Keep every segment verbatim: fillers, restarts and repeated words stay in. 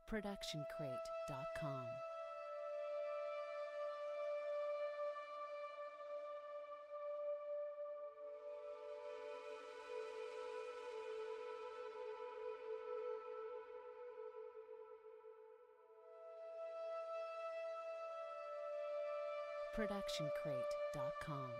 production crate dot com. production crate dot com.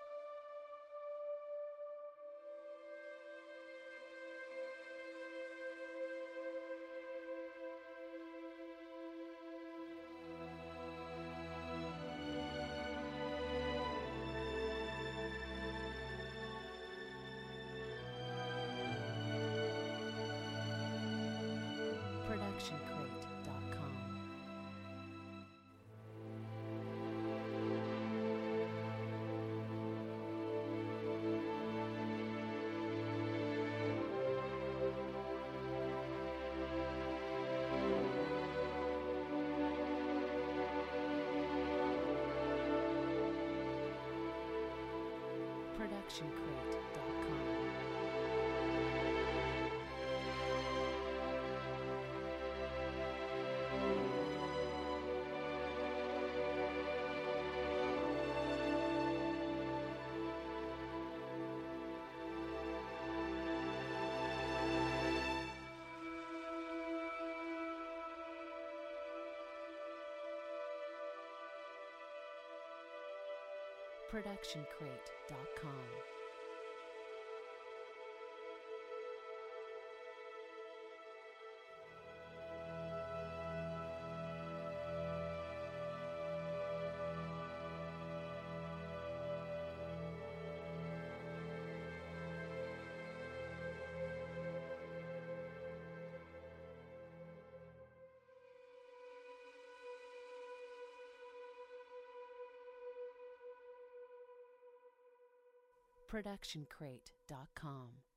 production crate dot com. production crate dot com. production crate dot com. production crate dot com.